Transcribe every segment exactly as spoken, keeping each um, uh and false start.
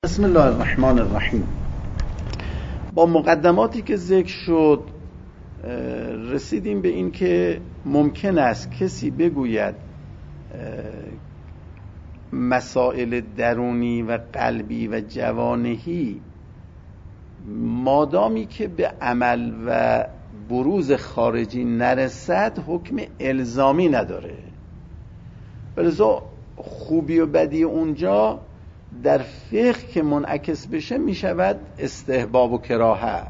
بسم الله الرحمن الرحیم. با مقدماتی که ذکر شد رسیدیم به این که ممکن است کسی بگوید مسائل درونی و قلبی و جوانهی مادامی که به عمل و بروز خارجی نرسد حکم الزامی نداره، ولذا خوبی و بدی اونجا در فقه که منعکس بشه می شود استحباب و کراهت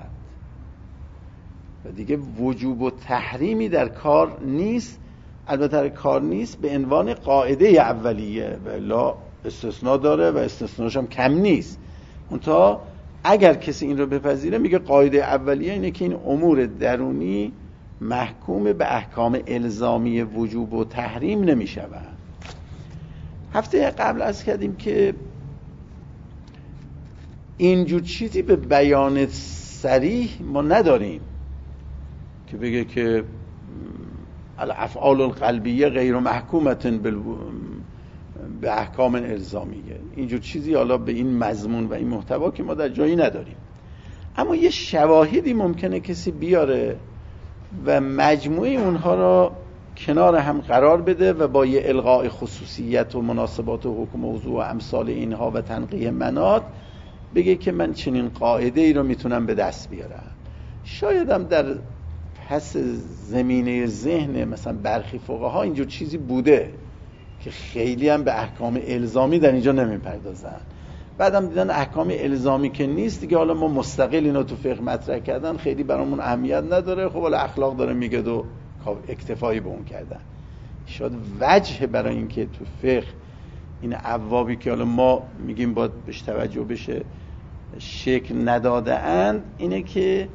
و دیگه وجوب و تحریمی در کار نیست. البته در کار نیست به عنوان قاعده اولیه و الا استثناء داره و استثناءش هم کم نیست. منتها اگر کسی این رو بپذیره میگه قاعده اولیه اینه که این امور درونی محکوم به احکام الزامی وجوب و تحریم نمی شود. هفته قبل عرض کردیم که اینجور چیزی به بیان صریح ما نداریم که بگه که الافعال القلبیه غیر محکومت به احکام الزامیه. اینجور چیزی حالا به این مضمون و این محتوا که ما در جایی نداریم، اما یه شواهدی ممکنه کسی بیاره و مجموعه اونها را کنار هم قرار بده و با یه الغاء خصوصیت و مناسبات و حکم موضوع و امثال اینها و تنقیح مناط بگه که من چنین قاعده ای رو میتونم به دست بیارم. شاید هم در پس زمینه ذهن مثلا برخی فقها اینجور چیزی بوده که خیلی هم به احکام الزامی در اینجا نمیپردازن، بعدم دیدن احکام الزامی که نیست دیگه حالا ما مستقل اینو تو فقه مطرح کردن خیلی برامون اهمیت نداره، خب حالا اخلاق داره میگه و اکتفایی به اون کردن. شاید وجه برای اینکه تو فقه این ابوابی که حالا ما میگیم باید بهش توجه بشه شکل نداده اند اینه که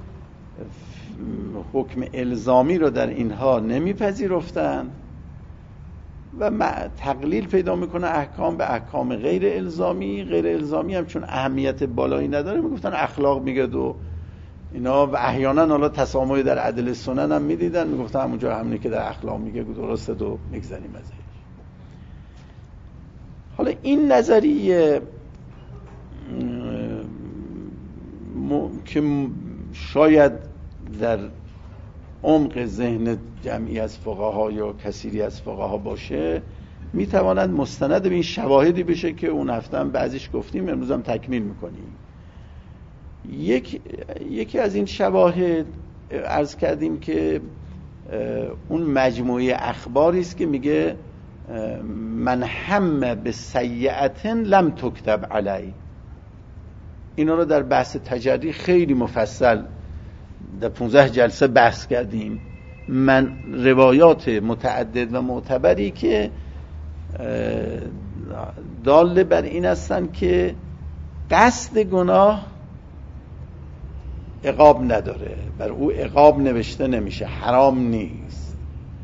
حکم الزامی رو در اینها نمیپذیرفتن و تقلیل پیدا میکنه احکام به احکام غیر الزامی. غیر الزامی هم چون اهمیت بالایی نداره میگفتن اخلاق میگه و اینا، و احیانا حالا تسامحی در عدل سنن هم میدیدن میگفتن همونجا همونی که در اخلاق میگه درسته و میگذاریم ازش. حالا این نظریه م... که شاید در عمق ذهن جمعی از فقها یا کثیری از فقها باشه میتواند مستند به این شواهدی بشه که اون هفته هم بعضیش گفتیم، امروز هم تکمیل میکنیم. یک یکی از این شواهد عرض کردیم که اون مجموعه اخباری است که میگه من هم به سیئة لم تکتب علی. اینا رو در بحث تجری خیلی مفصل در پانزده جلسه بحث کردیم. من روایات متعدد و معتبری که دال بر این هستن که قصد گناه عقاب نداره، بر او عقاب نوشته نمیشه، حرام نیست.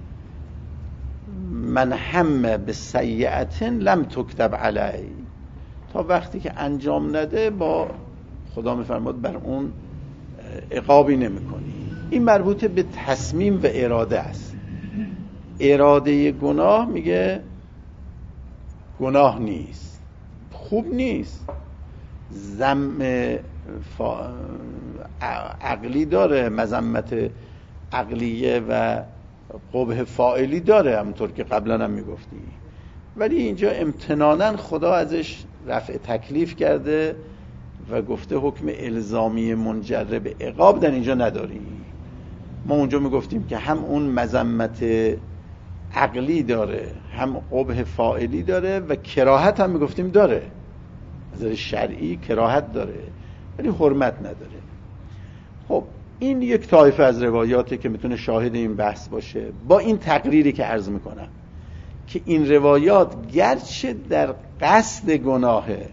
من هم به سیئة لم تکتب علی، تا وقتی که انجام نده با خدا میفرماد بر اون عقابی نمیکنی. این مربوط به تصمیم و اراده است. اراده گناه میگه گناه نیست، خوب نیست، ذم فا... عقلی داره، مذمت عقلیه و قبح فاعلی داره همونطور که قبلا هم میگفتی، ولی اینجا امتناناً خدا ازش رفع تکلیف کرده و گفته حکم الزامی منجر به عقاب در اینجا نداری. ما اونجا میگفتیم که هم اون مذمت عقلی داره، هم قبح فاعلی داره و کراهت هم میگفتیم داره، از نظر شرعی کراهت داره ولی حرمت نداره. خب این یک طایفه از روایاته که میتونه شاهد این بحث باشه، با این تقریری که عرض میکنم که این روایات گرچه در قصد گناهه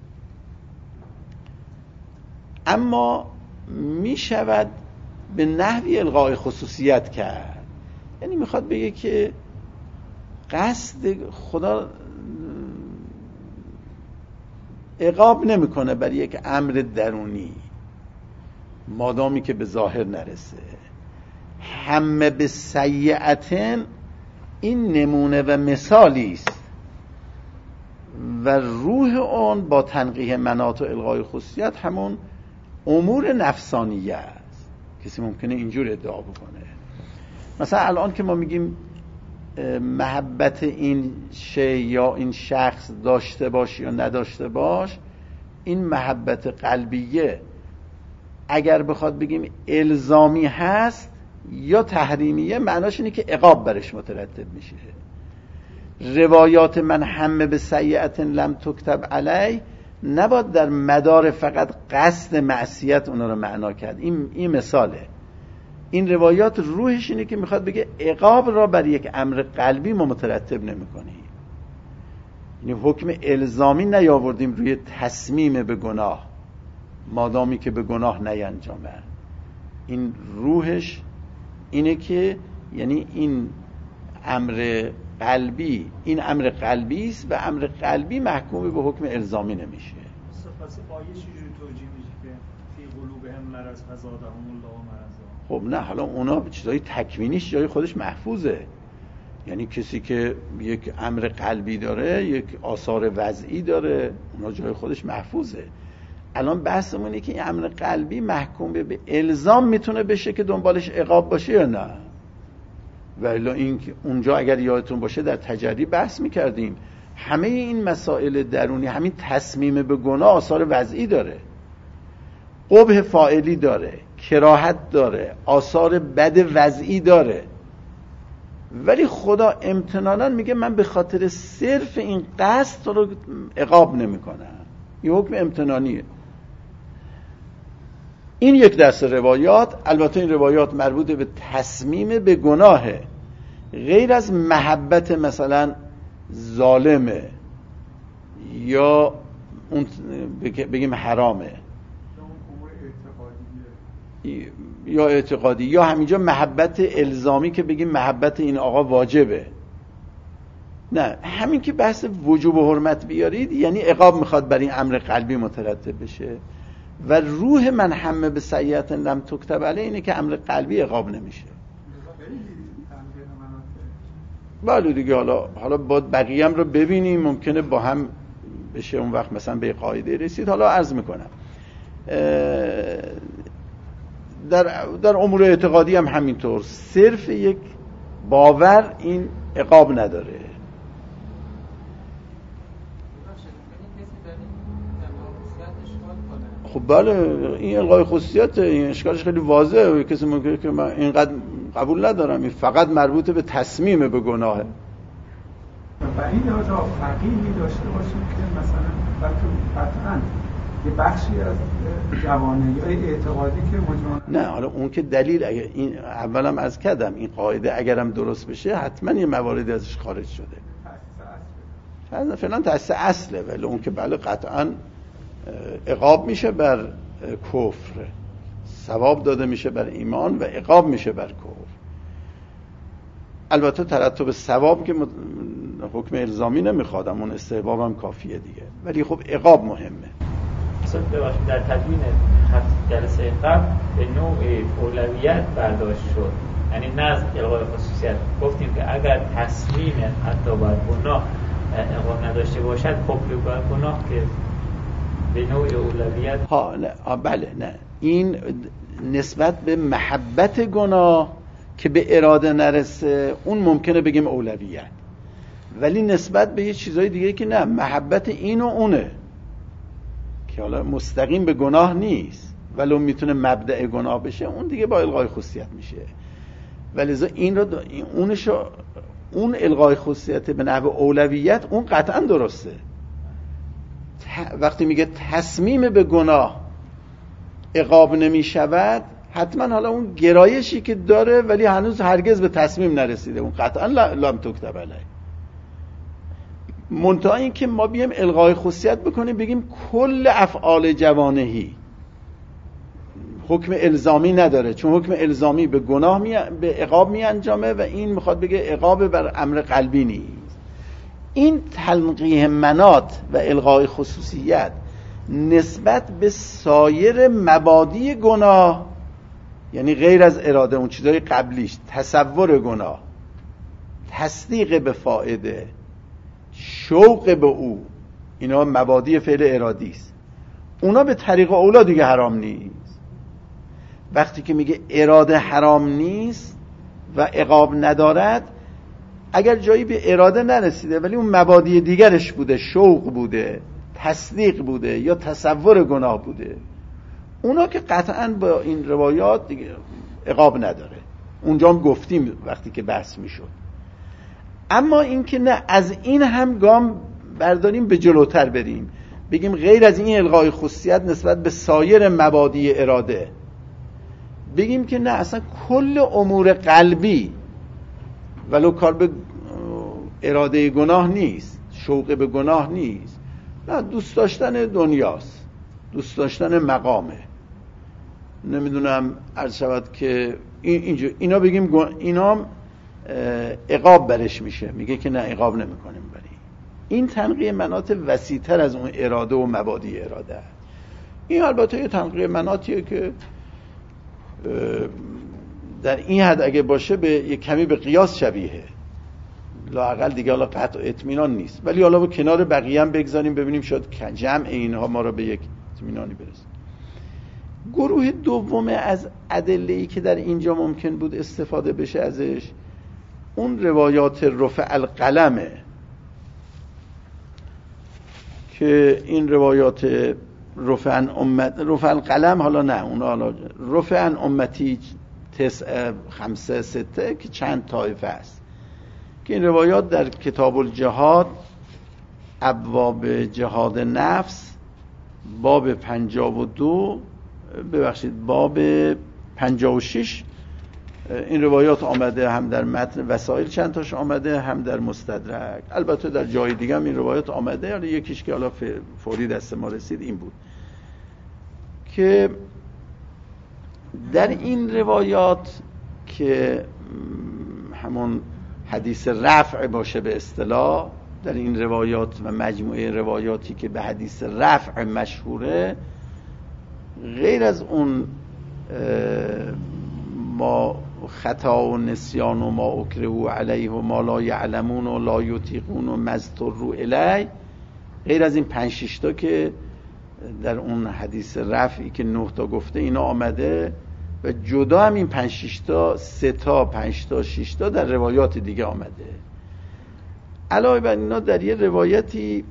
اما میشود به نحوی الغاء خصوصیت کرد. یعنی میخواد بگه که قصد خدا عقاب نمیکنه برای یک امر درونی مادامی که به ظاهر نرسه. همه به سیئة این نمونه و مثالی است و روح اون با تنقیح مناط و الغای خصوصیت همون امور نفسانیه است. کسی ممکنه اینجور ادعا بکنه. مثلا الان که ما میگیم محبت این شی یا این شخص داشته باش یا نداشته باش، این محبت قلبیه اگر بخواد بگیم الزامی هست یا تحریمیه، معناش اینه که عقاب برش مترتب میشه. روایات من همه به سیئت لم تکتب علی نباید در مدار فقط قصد معصیت اونا رو معنا کرد. این این مثاله. این روایات روحش اینه که میخواد بگه عقاب را بر یک امر قلبی ما مترتب نمی‌کنیم. یعنی حکم الزامی نیاوردیم روی تصمیم به گناه مادامی که به گناه نینجامه. این روحش اینه که یعنی این امر قلبی این امر قلبی است و امر قلبی محکوم به حکم الزامی نمیشه. پس آیه چجوری توجیه میشه که فی قلوبهم مرض فزادهم الله مرضا؟ خب نه، حالا اونا چیزای تکوینیش جای خودش محفوظه. یعنی کسی که یک امر قلبی داره یک آثار وضعی داره، اونا جای خودش محفوظه. الان بحثمون اینه که این امر قلبی محکوم به الزام میتونه بشه که دنبالش عقاب باشه یا نه. ولی این اونجا اگر یادتون باشه در تجری بحث میکردیم همه این مسائل درونی، همین تصمیم به گناه آثار وضعی داره، قبح فاعلی داره، کراهت داره، آثار بد وضعی داره، ولی خدا امتنانا میگه من به خاطر صرف این قصد تو رو عقاب نمیکنم. این حکم امتنانیه. این یک دسته روایات. البته این روایات مربوط به تصمیم به گناهه، غیر از محبت مثلا ظالمه یا اون بگیم حرامه یا اعتقادی یا همینجا محبت الزامی که بگیم محبت این آقا واجبه. نه، همین که بحث وجوب و حرمت بیارید یعنی عقاب میخواد بر این امر قلبی مترتب بشه و روح من همه به سیئت لم تکتب علیه اینه که امر قلبی عقاب نمیشه. بله دیگه. حالا حالا با بقیه هم رو ببینیم، ممکنه با هم بشه اون وقت مثلا به قاعده رسید. حالا عرض میکنم در در امور اعتقادی هم همینطور، صرف یک باور این عقاب نداره. خب بله، این الغای خصوصیت، این اشکالش خیلی واضحه. کسی ممکنه که من اینقدر قبول ندارم، این فقط مربوط به تصمیم به گناهه. و این جا فقیهی داشته باشیم که مثلا قطعاً یه بخشی از جوانه یا اعتقادی که مجموعاً نه، حالا اون که دلیل اگر این اولم از کدم این قاعده اگرم درست بشه حتما یه مواردی ازش خارج شده. تأسیس فعلا تأسیس اصله، ولی اون که بله قطعاً عقاب میشه بر کفر، ثواب داده میشه بر ایمان و عقاب میشه بر کفر. البته ترتب ثواب که حکم الزامی نمیخوادم، اون استحباب هم کافیه دیگه، ولی خب عقاب مهمه. اصلا ببخشید در تدوین خط جلسه قبل به نوع اولویت برداشت شد، یعنی نه از الغای خصوصیت. گفتیم که اگر تصمیم حتی بر گناه عقاب نداشته باشد، قبل بر گناه که به نوع اولویت ها نه بله نه، این نسبت به محبت گناه که به اراده نرسه اون ممکنه بگیم اولویت، ولی نسبت به یه چیزای دیگه که نه، محبت این و اونه که حالا مستقیم به گناه نیست ولی میتونه مبدأ گناه بشه، اون دیگه با الغای خصوصیت میشه. ولی این رو اونشو اون الغای خصوصیت به نحو اولویت اون قطعا درسته. وقتی میگه تصمیم به گناه عقاب نمی شود، حتما حالا اون گرایشی که داره ولی هنوز هرگز به تصمیم نرسیده، اون قطعا لم تکتب علیه. منتها این که ما بیم الغای خصوصیت بکنیم بگیم کل افعال جوانهی حکم الزامی نداره، چون حکم الزامی به گناه می... به عقاب می انجامه و این میخواد بگه عقاب بر امر قلبی نیست. این تنقیح مناط و الغای خصوصیت نسبت به سایر مبادی گناه، یعنی غیر از اراده، اون چیزای قبلیش، تصور گناه، تصدیق به فائده، شوق به او، اینا مبادی فعل ارادی است. اونا به طریق اولا دیگه حرام نیست. وقتی که میگه اراده حرام نیست و عقاب ندارد، اگر جایی به اراده نرسیده ولی اون مبادی دیگرش بوده، شوق بوده، تصدیق بوده یا تصور گناه بوده، اونا که قطعاً با این روایات دیگه عقاب نداره. اونجا هم گفتیم وقتی که بحث میشد. اما این که نه، از این هم گام برداریم به جلوتر بریم، بگیم غیر از این الغای خصوصیت نسبت به سایر مبادی اراده، بگیم که نه، اصلا کل امور قلبی ولو کار به اراده گناه نیست، شوق به گناه نیست، نه، دوست داشتن دنیاست، دوست داشتن مقامه، نمیدونم عرض شود که این اینجا اینا بگیم اینا عقاب برش میشه، میگه که نه عقاب نمیکنیم. برای این تنقیه مناط وسیع‌تر از اون اراده و مبادی اراده. این البته یه تنقیه مناطیه که در این حد اگه باشه به یک کمی به قیاس شبیه، لااقل دیگه حالا قطع اطمینان نیست، ولی حالا با کنار بقیه هم بگذاریم ببینیم شاید جمع اینها ما را به یک اطمینانی برسه. گروه دوم از ادله‌ای که در اینجا ممکن بود استفاده بشه ازش، اون روایات رفع القلمه که این روایات رفع عن امت رفع القلم، حالا نه اونا حالا رفع عن امتی تسع خمسه سته که چند طایفه است، که این روایات در کتاب الجهاد ابواب جهاد نفس باب پنجاه و دو ببخشید باب پنجاه و شش این روایات آمده، هم در متن وسائل چند تاش آمده، هم در مستدرک. البته در جای دیگه هم این روایات آمده، حالا یکیش که حالا فوری دست ما رسید این بود که در این روایات که همون حدیث رفع باشه به اصطلاح، در این روایات و مجموعه روایاتی که به حدیث رفع مشهوره، غیر از اون ما خطا و نسیان و ما اکرهو علیه و ما لا یعلمون و لا یطیقون و مضطروا الیه، غیر از این پنج شش تا که در اون حدیث رفعی که نه تا گفته اینا آمده، و جدا هم این پنج شش تا سه تا پنج تا شش تا در روایات دیگه آمده. علاوه بر اینا در یه روایتی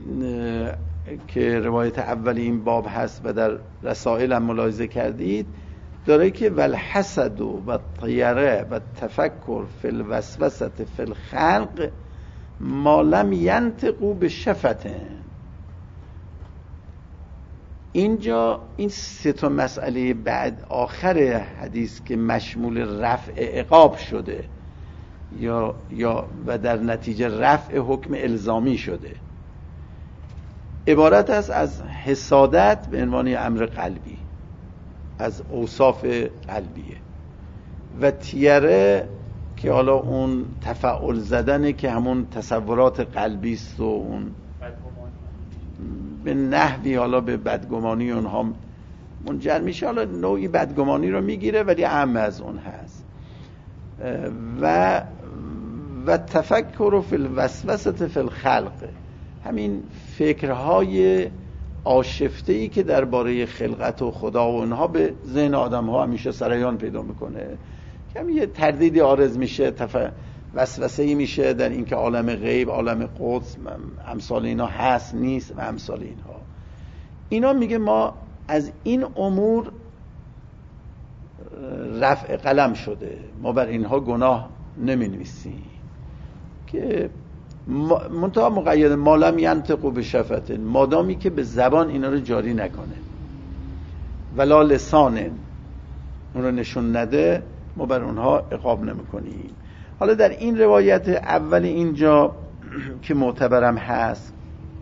که روایت اولی این باب هست و در رسائل هم ملاحظه کردید، داره که والحسد و طیره و تفکر فی الوسوسه فی الخلق ما لم ینطقوا بشفتن. اینجا این سه تا مسئله بعد آخر حدیث که مشمول رفع عقاب شده یا یا و در نتیجه رفع حکم الزامی شده، عبارت است از حسادت به عنوان امر قلبی، از اوصاف قلبیه، و تیره که حالا اون تفاعل زدنه که همون تصورات قلبی است و اون به نحوی حالا به بدگمانی اونها منجر میشه، حالا نوعی بدگمانی رو میگیره ولی اهم از اون هست. و و تفکر فی الوسوسه فی الخلق، همین فکرهای آشفته‌ای که درباره خلقت و خدا و اونها به ذهن آدم‌ها همیشه سریان پیدا میکنه، که هم یه تردیدی عارض میشه، تف... وسوسه‌ای میشه در اینکه عالم غیب، عالم قدس، امثال اینا هست نیست و امثال اینها. اینا میگه ما از این امور رفع قلم شده، ما بر اینها گناه نمی‌نویسیم، که منتها مقید ما لم ینطقوا بشفة، مادامی که به زبان اینا رو جاری نکنه، ولا لسان اون رو نشون نده، ما بر اونها عقاب نمی‌کنیم. حالا در این روایت اول اینجا که معتبرم هست،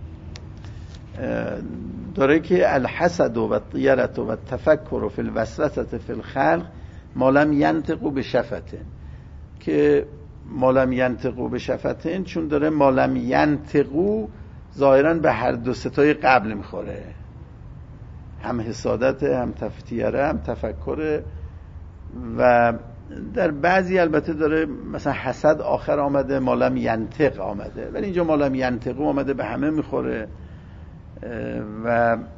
داره که الحسد و الطیرة و التفکر فی الوسوسة فی الخلق ما لم ینطقوا بشفة، که ما لم ینطقوا بشفة چون داره ما لم ینطقوا ظاهرا به هر دو ستای قبل میخوره، هم حسادت، هم تفتیره، هم تفکر. و در بعضی البته داره مثلا حسد آخر آمده، ما لم ینطق آمده، ولی اینجا ما لم ینطقوا آمده به همه میخوره. و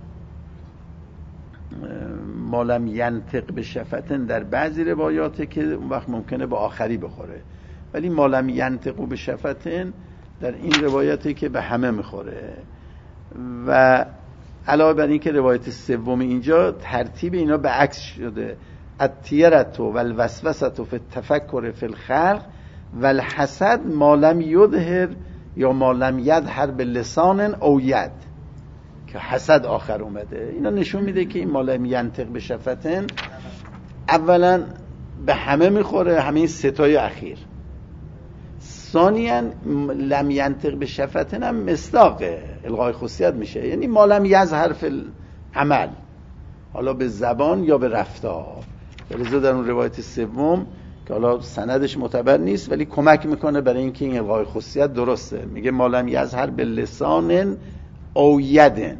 ما لم ینطق به شفتن در بعضی روایاته که اون وقت ممکنه به آخری بخوره، ولی ما لم ینطق به شفتن در این روایاته که به همه میخوره. و علاوه بر این که روایت سوم اینجا ترتیب اینا به عکس شده، التیرت و الوسوسه فی التفکر فی الخلق و الحسد ما لم یظهر یا ما لم یظهر به لسان او ید، که حسد آخر اومده. اینا نشون میده که این ما لم ینطق به شفتن اولا به همه میخوره، همه این ستای اخیر. ثانیاً لم ینطق به شفتن هم مصداق الغای خصوصیت میشه، یعنی ما لم یظهر فی العمل، حالا به زبان یا به رفتار. لذا در اون روایت سوم که حالا سندش معتبر نیست ولی کمک میکنه برای اینکه این الغای خصوصیت درسته، میگه ما لم یظهر به لسان او یدن،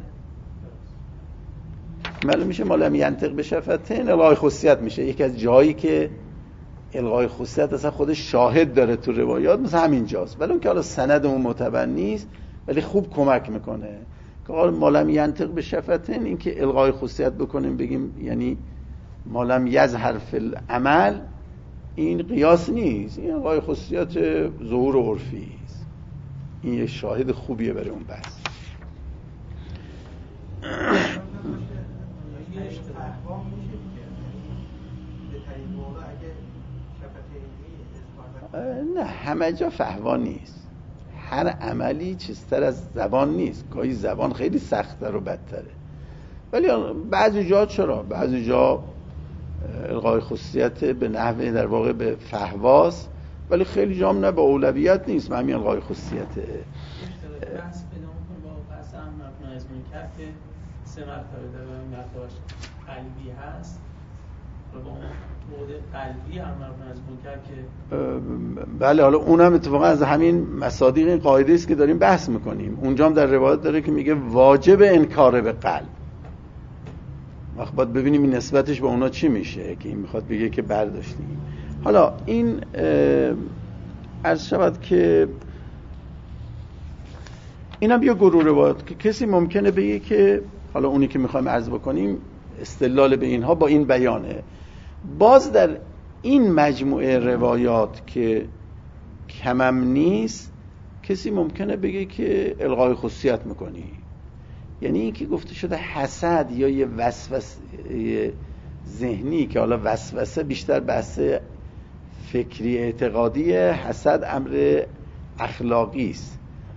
معلوم میشه ما لم ینطق به شفتن الغای خصوصیت میشه. یکی از جایی که الغای خصوصیت اصلا خودش شاهد داره تو روایات مثل همین جاست، ولی اون که حالا سند اون معتبر نیست ولی خوب کمک میکنه که حالا ما لم ینطق به شفتن، این که الغای خصوصیت بکنیم بگیم یعنی ما لم یظهر فی العمل، این قیاس نیست، این الغای خصوصیت ظهور عرفی است. این یه شاهد خوبیه برای اون بحث. نه همه جا فهوا نیست، هر عملی چیزتر از زبان نیست، گاهی زبان خیلی سخت‌تر و بدتره، ولی بعضی جا چرا بعضی جا الغای خصوصیت به نحوه در واقع به فهواست، ولی خیلی جا هم نه به اولویت نیست، همین الغای خصوصیته. بحث پیدا می‌کنیم با بحث امر از منکر که سه مرتبه در این مرتبهش قلبی هست و با اون موضع قلبی امر از منکر که بله، حالا اونم اتفاقا از همین مصادیق این قاعده است که داریم بحث میکنیم. اونجا هم در روایت داره که میگه واجب انکار به قلب. وقت باید ببینیم این نسبتش با اونا چی میشه که این میخواد بگه که برداشتیم. حالا این عرض شود که اینم یه گروه روایت که کسی ممکنه بگه که حالا اونی که میخوایم عرض بکنیم استدلال به اینها با این بیانه. باز در این مجموعه روایات که کمم نیست کسی ممکنه بگه که الغای خصوصیت میکنی، یعنی این که گفته شده حسد یا یه وسوسه ذهنی که حالا وسوسه بیشتر بحث فکری اعتقادی، حسد امر اخلاقی است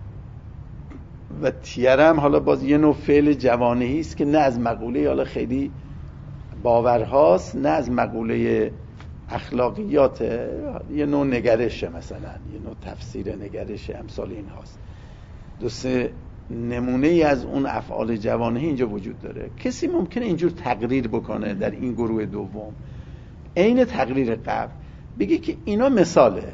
و تیرم حالا باز یه نوع فعل جوانهی است که نه از مقوله حالا خیلی باورهاست نه از مقوله اخلاقیات، یه نوع نگرشه، مثلا یه نوع تفسیر نگرش امثال این هاست. دو سه نمونه ای از اون افعال جوانهی اینجا وجود داره. کسی ممکنه اینجور تقریر بکنه در این گروه دوم عین تقریر قبل، بگه که اینا مثاله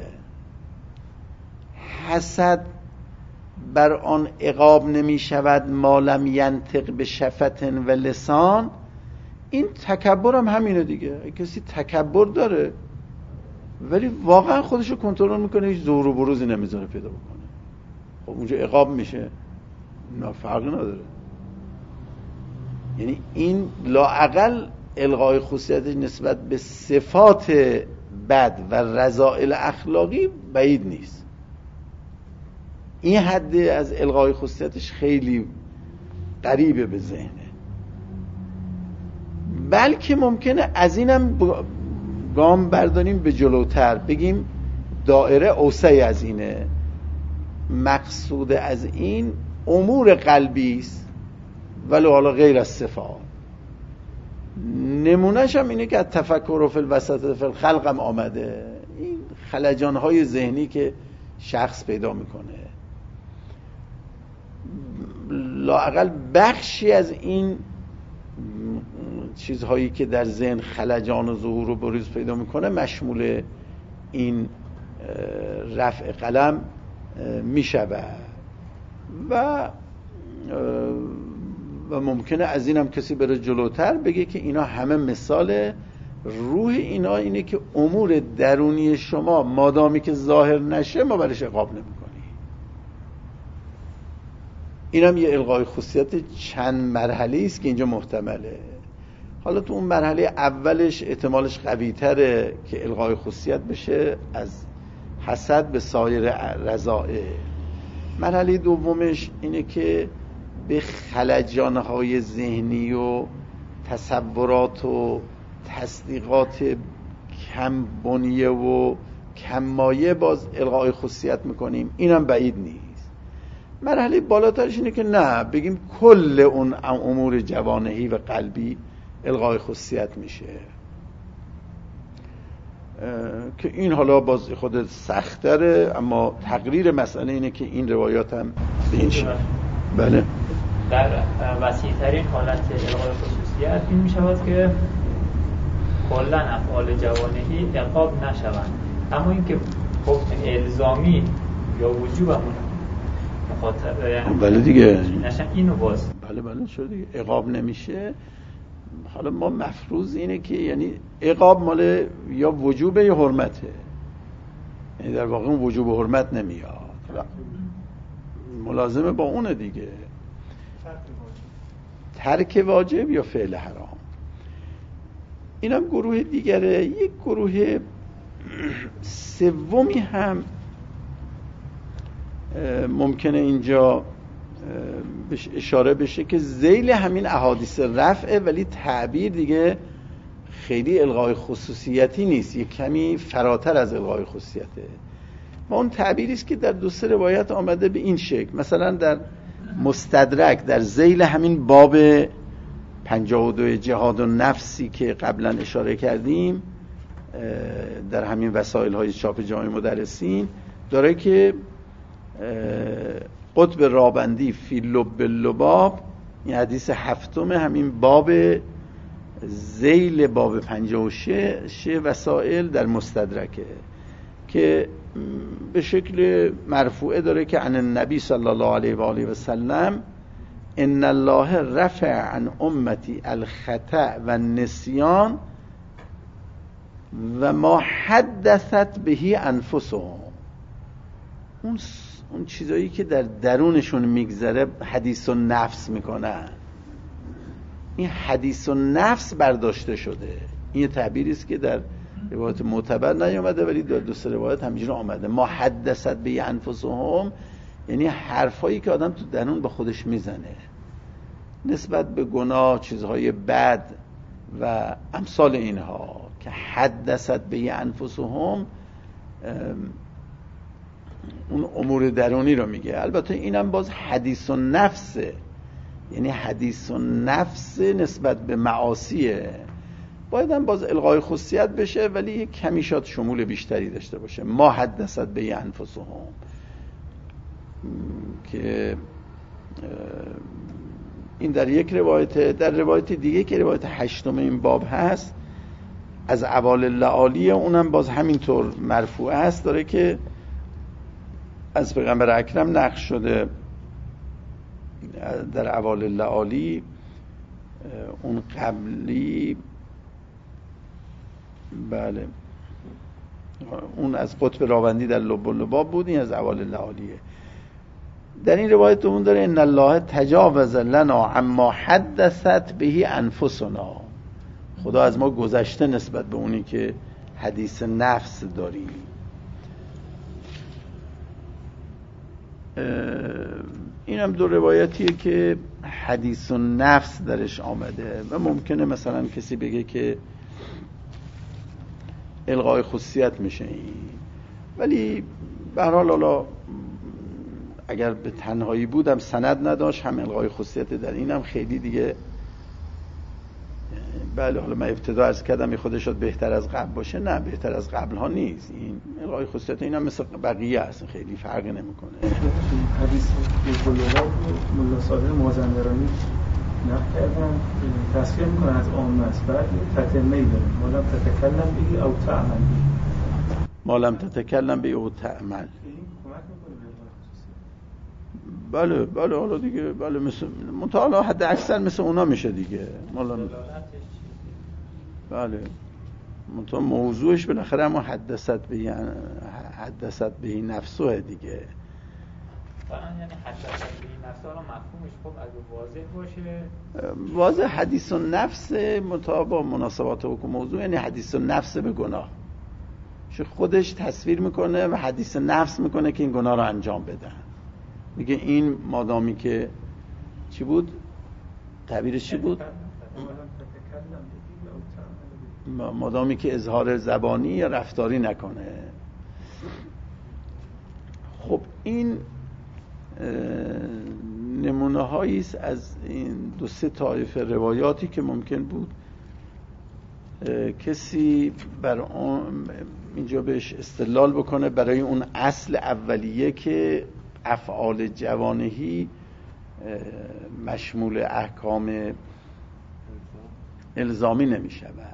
حسد بر آن عقاب نمی شود ما لم ینطق به شفتن و لسان. این تکبر هم همینه دیگه، کسی تکبر داره ولی واقعا خودشو کنترل میکنه، هیچ ظهور و بروزی نمیذاره پیدا بکنه، خب اونجا عقاب میشه؟ نه فرقی نداره. یعنی این لااقل الغای خصوصیتش نسبت به صفات بد و رذائل اخلاقی بعید نیست. این حد از الغای خصوصیتش خیلی قریبه به ذهنه، بلکه ممکنه از اینم گام برداریم به جلوتر، بگیم دایره اوسع از اینه، مقصود از این امور قلبی است ولی حالا غیر از صفات. نمونهش هم اینه که تفکر و فی الوسط فی الخلق هم آمده، این خلجان‌های ذهنی که شخص پیدا میکنه. لااقل بخشی از این چیزهایی که در ذهن خلجان و ظهور و بروز پیدا میکنه مشمول این رفع قلم میشود و و ممکنه از اینم کسی بره جلوتر بگه که اینا همه مثال روح اینا اینه که امور درونی شما مادامی که ظاهر نشه ما برش عقاب نمیکنی. اینم یه الغای خصوصیت چند مرحله است که اینجا محتمله. حالا تو اون مرحله اولش احتمالش قوی تره که الغای خصوصیت بشه از حسد به سایر رضائع. مرحله دومش اینه که به خلجانهای ذهنی و تصورات و تصدیقات کم بنیه و کم مایه باز الغای خصوصیت میکنیم، اینم بعید نیست. مرحله بالاترش اینه که نه بگیم کل اون امور جوانحی و قلبی الغای خصوصیت میشه، که این حالا باز خود سخت داره، اما تقریر مسئله اینه که این روایات هم به این شکل. بله. در وسیع ترین حالت الغای خصوصیت این میشود که کلا افعال جوانحی عقاب نشوند، اما اینکه حکم الزامی یا وجوبمون مخاطب بله دیگه نشن اینو باز بله بله شده دیگه عقاب نمیشه. حالا ما مفروض اینه که یعنی عقاب مال یا وجوب یا حرمته، یعنی در واقع اون وجوب و حرمت نمیاد، ملازمه با اونه دیگه، ترک واجب یا فعل حرام. اینم گروه دیگره. یک گروه سومی هم ممکنه اینجا بهش اشاره بشه که ذیل همین احادیث رفعه، ولی تعبیر دیگه خیلی الغای خصوصیتی نیست، یک کمی فراتر از الغای خصوصیته. و اون تعبیری است که در دو سه روایت آمده به این شکل. مثلا در مستدرک در ذیل همین باب پنجاه و دو جهاد و نفسی که قبلا اشاره کردیم در همین وسایل های چاپ جامع مدرسین داره که قطب رابندی فی لب اللباب، این حدیث هفتم همین باب ذیل باب پنجاه و شش وسائل در مستدرکه که به شکل مرفوعه داره که عن النبی صلی الله علیه و آله و سلم ان الله رفع عن امتی الخطأ و النسیان و ما حدثت بهی انفسهم. اون اون چیزایی که در درونشون میگذره حدیث و نفس میکنن، این حدیث و نفس برداشته شده. این تعبیری است که در روایت معتبر نیامده ولی در دو سه روایت همینجوری آمده. ما حدثت به انفسهم یعنی حرفایی که آدم تو درون به خودش میزنه نسبت به گناه، چیزهای بد و امثال اینها، که حدثت به انفسهم اون امور درونی رو میگه. البته اینم باز حدیث و نفسه، یعنی حدیث و نفس نسبت به معاصیه، باید هم باز الغای خصوصیت بشه ولی یک کمی شاید شمول بیشتری داشته باشه. ما حدثت به انفسهم که این در یک روایت، در روایت دیگه که روایت هشتم این باب هست از اوال اللعالی، اونم باز همینطور مرفوع است، داره که از پیغمبر اکرم نقل شده در اوال اللعالی. اون قبلی بله اون از قطب راوندی در لب اللباب بود، این از اوال اللعالیه. در این روایت اون داره ان الله تجاوز لنا عما حدثت به انفسنا، خدا از ما گذشته نسبت به اونی که حدیث نفس داریم. این هم دو روایتیه که حدیث نفس درش آمده و ممکنه مثلا کسی بگه که الغای خصوصیت میشه این، ولی به هر حال حالا اگر به تنهایی بودم سند نداشت هم الغای خصوصیت در اینم خیلی دیگه بله حالا من ابتدا عرض کردم خودش شد بهتر از قبل باشه، نه بهتر از قبل ها نیست. این الغای خصوصیت اینم مثل بقیه هست، خیلی فرق نمیکنه. حدیث کلوباب ملا صادق مازندرانی نقل کردن تصفیه میکنن از عامه است، بعد تتمه ای داره ما لم تتکلم به او تعمل ما لم تتکلم به او تعمل. بله بله حالا دیگه بله مثل مطالعه حد اکثر مثل اونا میشه دیگه. مالا بله منتها موضوعش بالاخره اما حدثت به حدثت به نفسه دیگه. یعنی حتی این نفس الان مفهومش خب اگه واضح باشه، واضح حدیث النفس مطابق مناسبات حکم موضوع، یعنی حدیث النفس به گناه چه خودش تصویر میکنه و حدیث نفس میکنه که این گناه رو انجام بدن. میگه این مادامی که چی بود؟ تعبیرش چی بود؟ مادامی که اظهار زبانی یا رفتاری نکنه. خب این نمونه هایی است از این دو سه طایفه روایاتی که ممکن بود کسی بر آن اینجا بهش استدلال بکنه برای اون اصل اولیه که افعال جوانحی مشمول احکام الزامی نمی شود.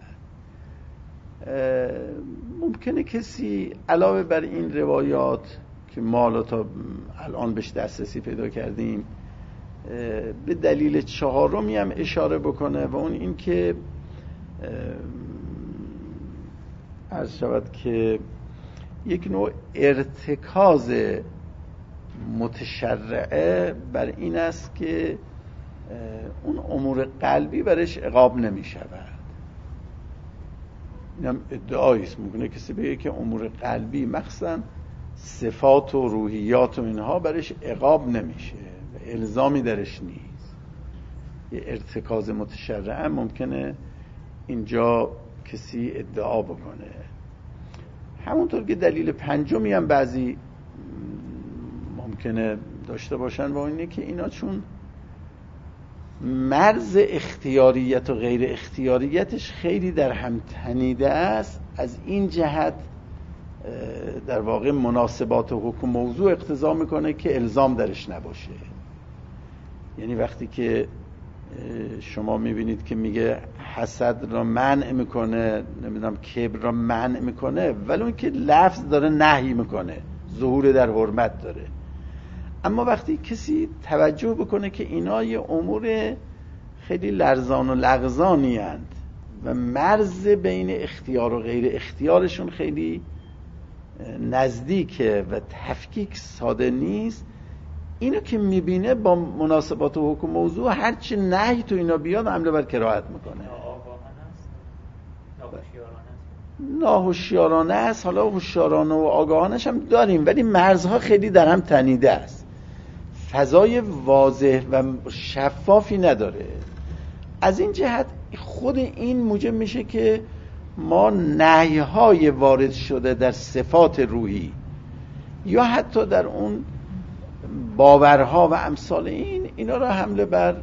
ممکنه کسی علاوه بر این روایات که ما تا الان بهش دسترسی پیدا کردیم به دلیل چهارمی هم اشاره بکنه و اون این که عرض شود که یک نوع ارتکاز متشرعه بر این است که اون امور قلبی برش عقاب نمی شود. این هم ادعایی است. ممکنه کسی بگه که امور قلبی مخصوصا صفات و روحیات و اینها برش عقاب نمیشه و الزامی درش نیست. یه ارتکاز متشرعه ممکنه اینجا کسی ادعا بکنه. همونطور که دلیل پنجمی هم بعضی ممکنه داشته باشن و اینه که اینا چون مرز اختیاریت و غیر اختیاریتش خیلی در هم تنیده است، از این جهت در واقع مناسبات و حکم موضوع اقتضا میکنه که الزام درش نباشه. یعنی وقتی که شما میبینید که میگه حسد را منع میکنه، نمیدونم کبر را منع میکنه، ولی اون که لفظ داره نهی میکنه، ظهور در حرمت داره. اما وقتی کسی توجه بکنه که اینا یه امور خیلی لرزان و لغزانی هستند و مرز بین اختیار و غیر اختیارشون خیلی نزدیکه و تفکیک ساده نیست، اینو که میبینه با مناسبات و حکم موضوع هرچی نهی تو اینا بیاد حمله بر کراهت میکنه. ناهوشیارانه است. حالا هوشیارانه و آگاهانش هم داریم، ولی مرزها خیلی در هم تنیده است، فضای واضح و شفافی نداره. از این جهت خود این موجب میشه که ما نهی‌های وارد شده در صفات روحی یا حتی در اون باورها و امثال این اینا را حمله بر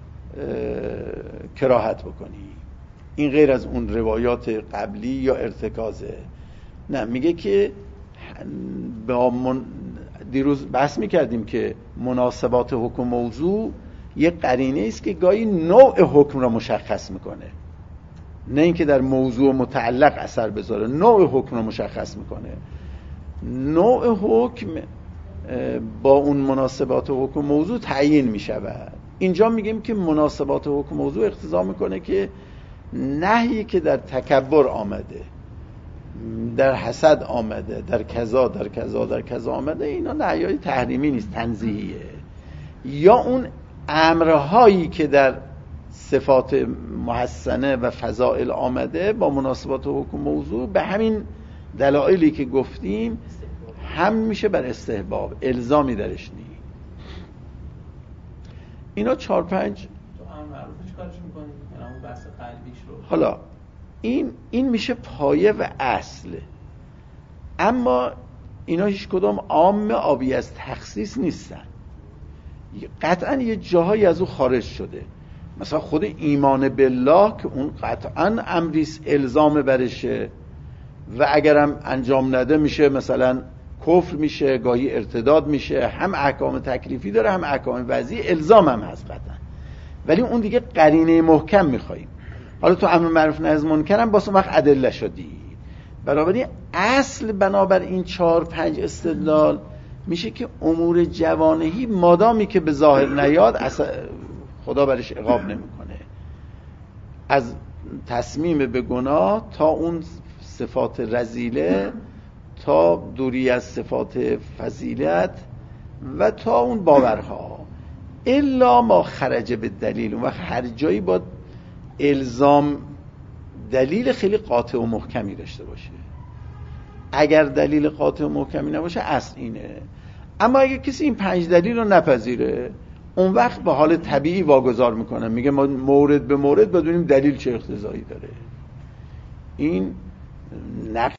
کراهت بکنی. این غیر از اون روایات قبلی یا ارتکازه. نه، میگه که با من... دیروز بحث میکردیم که مناسبات حکم موضوع یه قرینه است که گاهی نوع حکم را مشخص میکنه، نه اینکه در موضوع متعلق اثر بذاره، نوع حکم را مشخص میکنه. نوع حکم با اون مناسبات حکم موضوع تعیین میشود. اینجا میگیم که مناسبات حکم موضوع اقتضا میکنه که نهی که در تکبر آمده، در حسد آمده، در کذا در کذا در کذا آمده، اینا نهی‌های تحریمی نیست، تنزیهیه. یا اون امرهایی که در صفات محسنه و فضائل آمده با مناسبات حکم موضوع به همین دلایلی که گفتیم هم میشه بر استحباب، الزامی درش نیست. اینا چهار پنج تو امر معروف چیکارش می‌کنی؟ یعنی اون بحث قلبیش رو حالا این این میشه پایه و اصل. اما اینا هیچ کدام عام آبی از تخصیص نیستن، قطعا یه جاهایی از او خارج شده. مثلا خود ایمان بالله که اون قطعا امریس الزام برشه و اگرم انجام نده میشه مثلا کفر میشه، گاهی ارتداد میشه، هم احکام تکلیفی داره هم احکام وضعی، الزام هم هست قطعا. ولی اون دیگه قرینه محکم میخواییم. حالا تو امر معروف نهی از منکر هم باز اون وقت ادله شدی. بنابراین اصل بنابر این چهار پنج استدلال میشه که امور جوانحی مادامی که به ظاهر نیاد خدا برش عقاب نمیکنه، از تصمیم به گناه تا اون صفات رذیله تا دوری از صفات فضیلت و تا اون باورها، الا ما خرج به دلیل. اون وقت هر جایی با الزام دلیل خیلی قاطع و محکمی داشته باشه. اگر دلیل قاطع و محکمی نباشه اصل اینه. اما اگر کسی این پنج دلیل رو نپذیره، اون وقت به حال طبیعی واگذار میکنه، میگه ما مورد به مورد بدونیم دلیل چه اقتضایی داره. این نقش